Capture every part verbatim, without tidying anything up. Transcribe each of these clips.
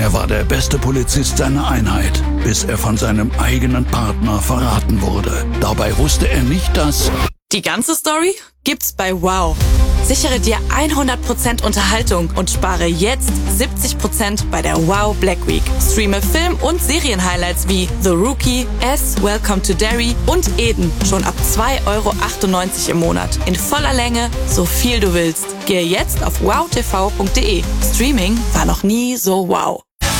Er war der beste Polizist seiner Einheit, bis er von seinem eigenen Partner verraten wurde. Dabei wusste er nicht, dass... Die ganze Story gibt's bei Wow. Sichere dir hundert Prozent Unterhaltung und spare jetzt siebzig Prozent bei der Wow Black Week. Streame Film- und Serienhighlights wie The Rookie, S, Welcome to Derry und Eden schon ab zwei Euro achtundneunzig im Monat. In voller Länge, so viel du willst. Gehe jetzt auf wow t v punkt d e. Streaming war noch nie so wow.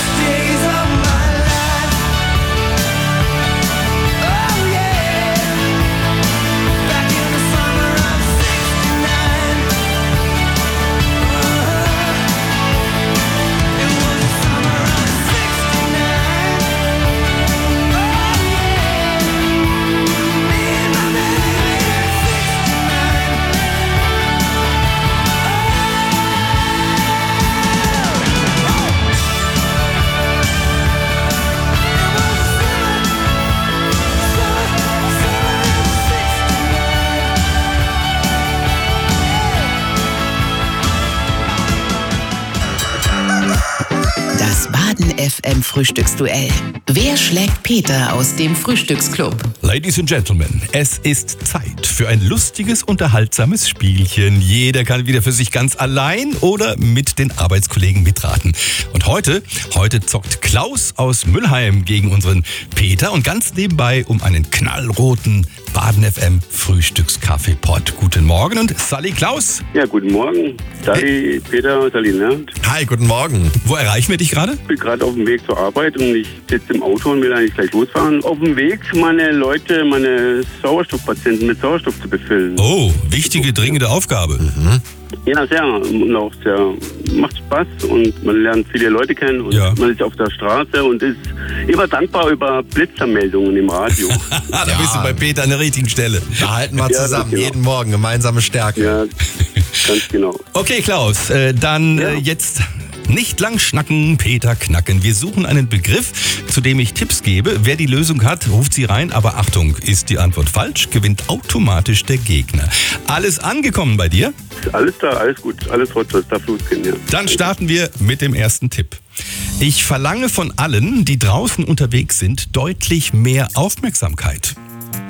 Das Baden F M Frühstücksduell. Wer schlägt Peter aus dem Frühstücksclub? Ladies and Gentlemen, es ist Zeit für ein lustiges, unterhaltsames Spielchen. Jeder kann wieder für sich ganz allein oder mit den Arbeitskollegen mitraten. Und heute, heute zockt Klaus aus Müllheim gegen unseren Peter und ganz nebenbei um einen knallroten Baden F M Frühstückskaffeepot. Guten Morgen und Sally Klaus. Ja, guten Morgen. Sally, Peter, Sally, ne? Hi, guten Morgen. Wo erreichen wir dich gerade? Ich bin gerade auf dem Weg zur Arbeit und ich sitze im Auto und will eigentlich gleich losfahren. Auf dem Weg, meine Leute, meine Sauerstoffpatienten mit Sauerstoff zu befüllen. Oh, wichtige, dringende Aufgabe. Mhm. Ja, sehr. Und auch sehr. Macht Spaß und man lernt viele Leute kennen und ja. Man ist auf der Straße und ist immer dankbar über Blitzermeldungen im Radio. Da ja. Bist du bei Peter an der richtigen Stelle. Da halten wir zusammen, ja, genau. Jeden Morgen, gemeinsame Stärke. Ja, ganz genau. Okay, Klaus, äh, dann ja. äh, jetzt... Nicht lang schnacken, Peter knacken. Wir suchen einen Begriff, zu dem ich Tipps gebe. Wer die Lösung hat, ruft sie rein. Aber Achtung, ist die Antwort falsch, gewinnt automatisch der Gegner. Alles angekommen bei dir? Alles da, alles gut. Alles rot, das darf losgehen, ja. Dann starten wir mit dem ersten Tipp. Ich verlange von allen, die draußen unterwegs sind, deutlich mehr Aufmerksamkeit.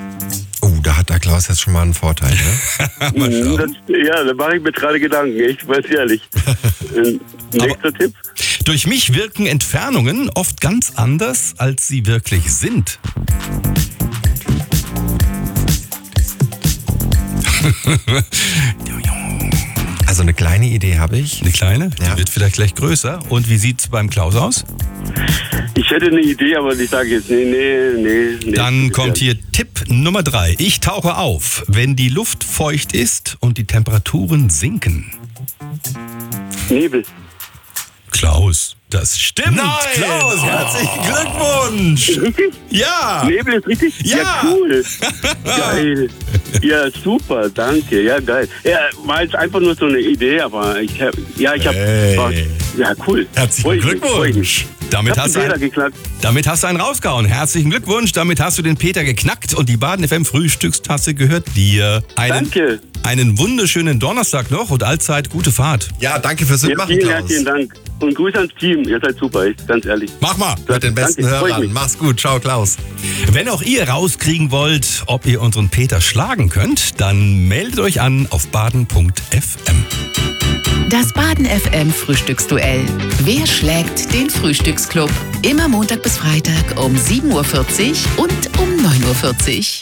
Oh, da hat der Klaus jetzt schon mal einen Vorteil, ne? Mal schauen. Das, ja, da mache ich mir gerade Gedanken, ich weiß ehrlich. Nächster Tipp. Durch mich wirken Entfernungen oft ganz anders, als sie wirklich sind. Also eine kleine Idee habe ich. Eine kleine? Ja. Die wird vielleicht gleich größer. Und wie sieht's beim Klaus aus? Ich hätte eine Idee, aber ich sage jetzt, nee, nee, nee. nee Dann kommt hier Tipp Nummer drei. Ich tauche auf, wenn die Luft feucht ist und die Temperaturen sinken. Nebel. Klaus, das stimmt. Nein! Klaus, herzlichen Glückwunsch. Richtig? Ja. Nebel ist richtig? Ja. Ja, cool. Geil. Ja, super, danke. Ja, geil. Ja, war jetzt einfach nur so eine Idee, aber ich hab, ja, ich habe, Hey. ja, cool. Herzlichen Freu ich mich, freu ich Glückwunsch. mich. Damit Ich hab hast, den du Peter ein, geknackt. damit hast du einen rausgehauen. Herzlichen Glückwunsch. Damit hast du den Peter geknackt und die Baden F M Frühstückstasse gehört dir. Einen, Danke. Einen wunderschönen Donnerstag noch und allzeit gute Fahrt. Ja, danke fürs Ja, Mitmachen, vielen Klaus. herzlichen Dank. Und Grüße ans Team. Ihr seid super, echt, ganz ehrlich. Mach mal. Mit den besten Danke, freu ich Hörern. mich. Mach's gut. Ciao, Klaus. Wenn auch ihr rauskriegen wollt, ob ihr unseren Peter schlagen könnt, dann meldet euch an auf baden punkt f m. Das Baden F M Frühstücksduell. Wer schlägt den Frühstücksclub? Immer Montag bis Freitag um sieben Uhr vierzig und um neun Uhr vierzig.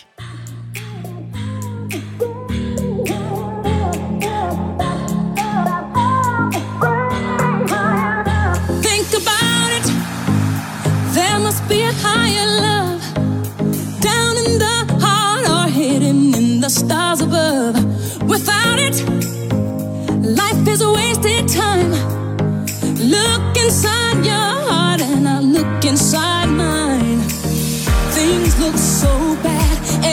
Think about it. There must be a higher love down in the heart or hidden in the stars above. Without it, life is a wasted time. Look inside your heart and I look inside mine. Things look so bad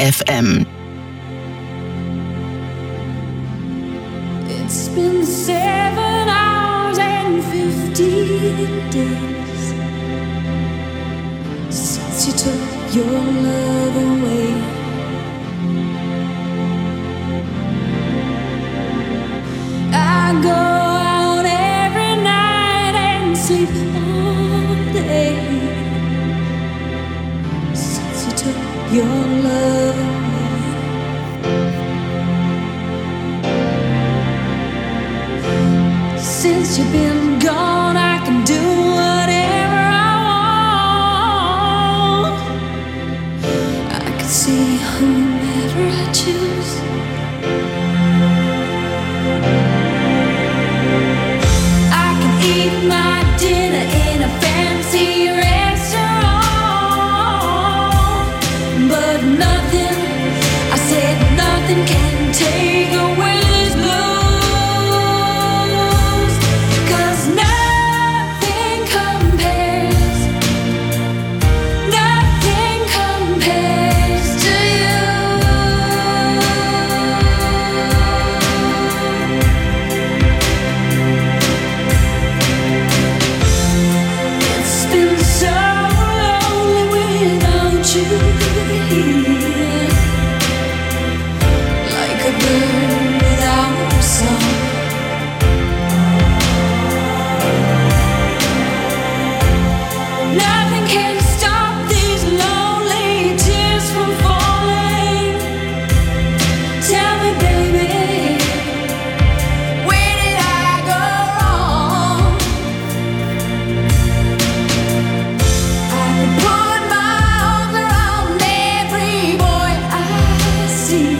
F M. It's been seven hours and fifteen days since you took your love away. I go out every night and sleep all day since you took your love away. Since you've been gone, I can do whatever I want. I can see whomever I choose. I can eat my dinner in a fancy restaurant, but nothing, I said nothing can take away this blue. Like a bird without a song. Nothing can stop these lonely tears from falling. Tell me, baby, where did I go wrong? I could put my arms around every boy I see.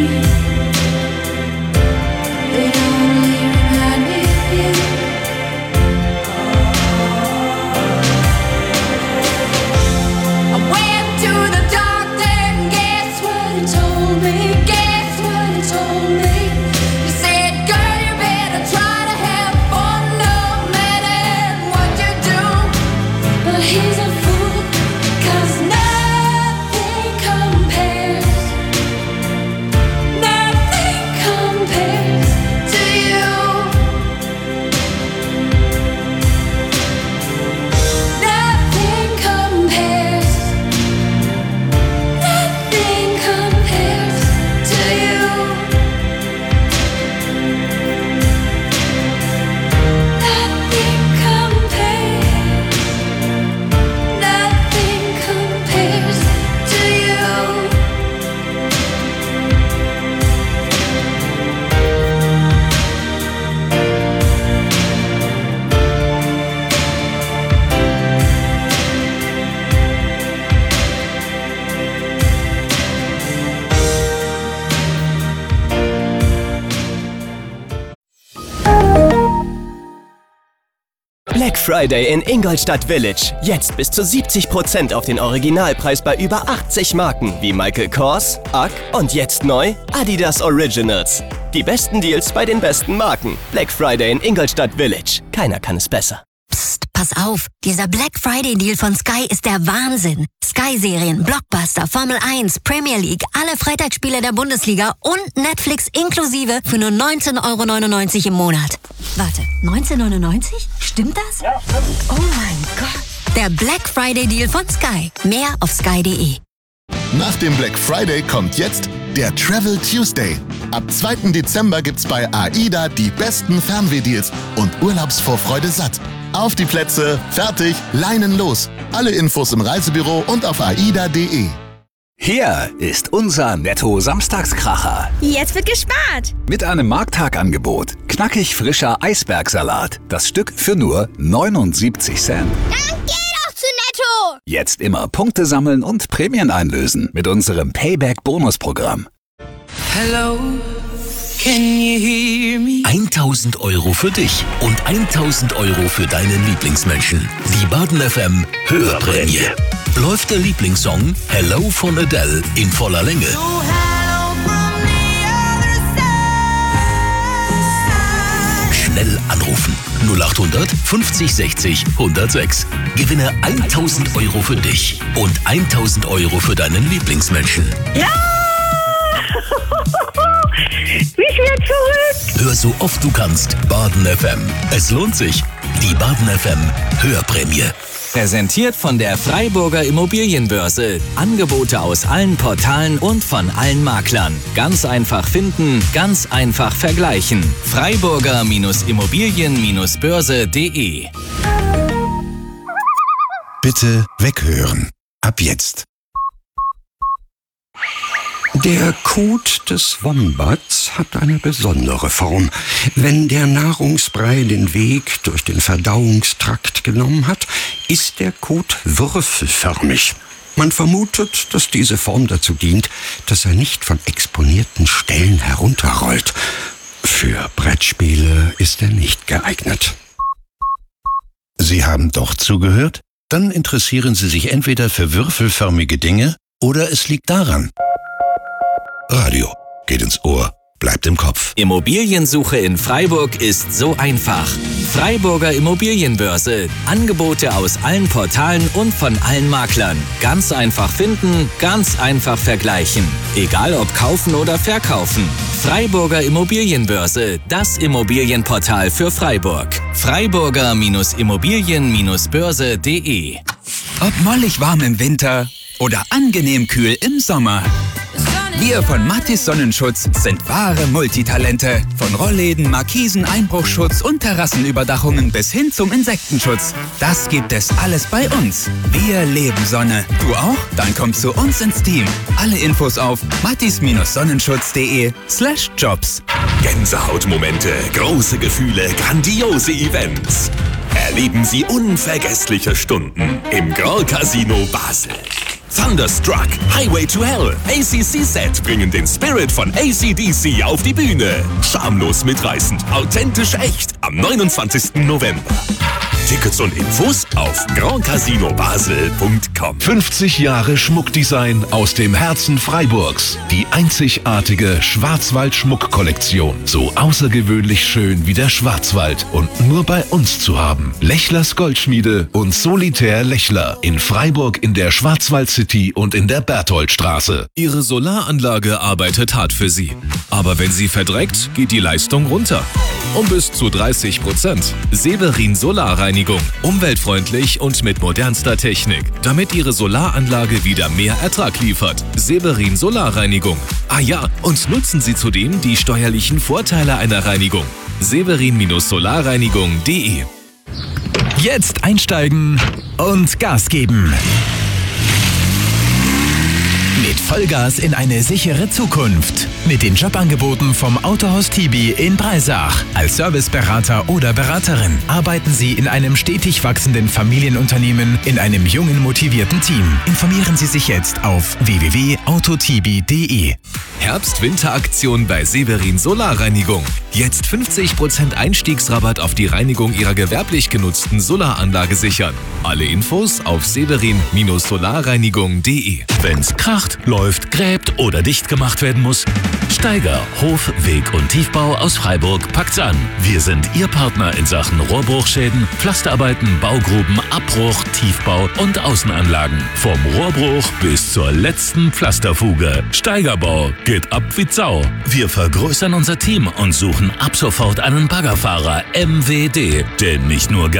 They only remind me of you. I went to the doctor and guess what he told me? Guess what he told me? He said, girl, you better try to have fun no matter what you do. But he's a fool, 'cause nothing compares. Nothing compares to you. Nothing compares. Nothing compares to you. Nothing compares. Nothing compares to you. Black Friday in Ingolstadt Village. Jetzt bis zu siebzig Prozent auf den Originalpreis bei über achtzig Marken wie Michael Kors, U G G und jetzt neu Adidas Originals. Die besten Deals bei den besten Marken. Black Friday in Ingolstadt Village. Keiner kann es besser. Psst, pass auf. Dieser Black Friday Deal von Sky ist der Wahnsinn. Sky-Serien, Blockbuster, Formel eins, Premier League, alle Freitagsspiele der Bundesliga und Netflix inklusive für nur neunzehn Euro neunundneunzig im Monat. Warte, neunzehn Euro neunundneunzig? Stimmt das? Ja, stimmt. Oh mein Gott. Der Black Friday Deal von Sky. Mehr auf sky punkt de. Nach dem Black Friday kommt jetzt der Travel Tuesday. Ab zweiten Dezember gibt's bei AIDA die besten Fernwehdeals und Urlaubsvorfreude satt. Auf die Plätze, fertig, Leinen los. Alle Infos im Reisebüro und auf aida punkt de. Hier ist unser Netto-Samstagskracher. Jetzt wird gespart. Mit einem Markttagangebot. Knackig frischer Eisbergsalat. Das Stück für nur neunundsiebzig Cent. Dann geh doch zu Netto. Jetzt immer Punkte sammeln und Prämien einlösen mit unserem Payback-Bonusprogramm. Hello, can you hear me? tausend Euro für dich und tausend Euro für deinen Lieblingsmenschen. Die Baden F M Hörprämie. Läuft der Lieblingssong Hello von Adele in voller Länge. Schnell anrufen. null achthundert fünfzig sechzig hundertsechs. Gewinne tausend Euro für dich und tausend Euro für deinen Lieblingsmenschen. Ja! Ich werde verrückt. Hör so oft du kannst Baden F M. Es lohnt sich. Die Baden F M Hörprämie. Präsentiert von der Freiburger Immobilienbörse. Angebote aus allen Portalen und von allen Maklern. Ganz einfach finden, ganz einfach vergleichen. Freiburger Immobilien Börse punkt de. Bitte weghören. Ab jetzt. Der Kot des Wombats hat eine besondere Form. Wenn der Nahrungsbrei den Weg durch den Verdauungstrakt genommen hat, ist der Kot würfelförmig. Man vermutet, dass diese Form dazu dient, dass er nicht von exponierten Stellen herunterrollt. Für Brettspiele ist er nicht geeignet. Sie haben doch zugehört? Dann interessieren Sie sich entweder für würfelförmige Dinge oder es liegt daran. Radio geht ins Ohr, bleibt im Kopf. Immobiliensuche in Freiburg ist so einfach. Freiburger Immobilienbörse. Angebote aus allen Portalen und von allen Maklern. Ganz einfach finden, ganz einfach vergleichen. Egal ob kaufen oder verkaufen. Freiburger Immobilienbörse. Das Immobilienportal für Freiburg. Freiburger Immobilien Börse punkt de. Ob mollig warm im Winter oder angenehm kühl im Sommer. Wir von Mathis Sonnenschutz sind wahre Multitalente. Von Rollläden, Markisen, Einbruchschutz und Terrassenüberdachungen bis hin zum Insektenschutz. Das gibt es alles bei uns. Wir leben Sonne. Du auch? Dann komm zu uns ins Team. Alle Infos auf mathis sonnenschutz punkt de slash jobs. Gänsehautmomente, große Gefühle, grandiose Events. Erleben Sie unvergessliche Stunden im Grand Casino Basel. Thunderstruck, Highway to Hell, A C C Set bringen den Spirit von A C D C auf die Bühne. Schamlos mitreißend, authentisch echt am neunundzwanzigsten November. Tickets und Infos auf grand casino basel punkt com. fünfzig Jahre Schmuckdesign aus dem Herzen Freiburgs. Die einzigartige Schwarzwald-Schmuckkollektion. So außergewöhnlich schön wie der Schwarzwald und nur bei uns zu haben. Lechlers Goldschmiede und Solitär Lechler in Freiburg in der Schwarzwald City und in der Bertholdstraße. Ihre Solaranlage arbeitet hart für Sie. Aber wenn sie verdreckt, geht die Leistung runter. Um bis zu dreißig Prozent. Severin Solarreinigung. Umweltfreundlich und mit modernster Technik, damit Ihre Solaranlage wieder mehr Ertrag liefert. Severin Solarreinigung. Ah ja, und nutzen Sie zudem die steuerlichen Vorteile einer Reinigung. Severin Solarreinigung punkt de. Jetzt einsteigen und Gas geben. Mit Vollgas in eine sichere Zukunft. Mit den Jobangeboten vom Autohaus Tibi in Breisach. Als Serviceberater oder Beraterin arbeiten Sie in einem stetig wachsenden Familienunternehmen in einem jungen, motivierten Team. Informieren Sie sich jetzt auf w w w punkt autotibi punkt de. Herbst-Winter-Aktion bei Severin Solarreinigung. Jetzt fünfzig Prozent Einstiegsrabatt auf die Reinigung Ihrer gewerblich genutzten Solaranlage sichern. Alle Infos auf severin solarreinigung punkt de. Wenn's kracht, läuft, gräbt oder dicht gemacht werden muss, Steiger, Hof, Weg und Tiefbau aus Freiburg packt's an. Wir sind Ihr Partner in Sachen Rohrbruchschäden, Pflasterarbeiten, Baugruben, Abbruch, Tiefbau und Außenanlagen. Vom Rohrbruch bis zur letzten Pflasterfuge. Steigerbau geht ab wie Sau. Wir vergrößern unser Team und suchen ab sofort einen Baggerfahrer M W D. Denn nicht nur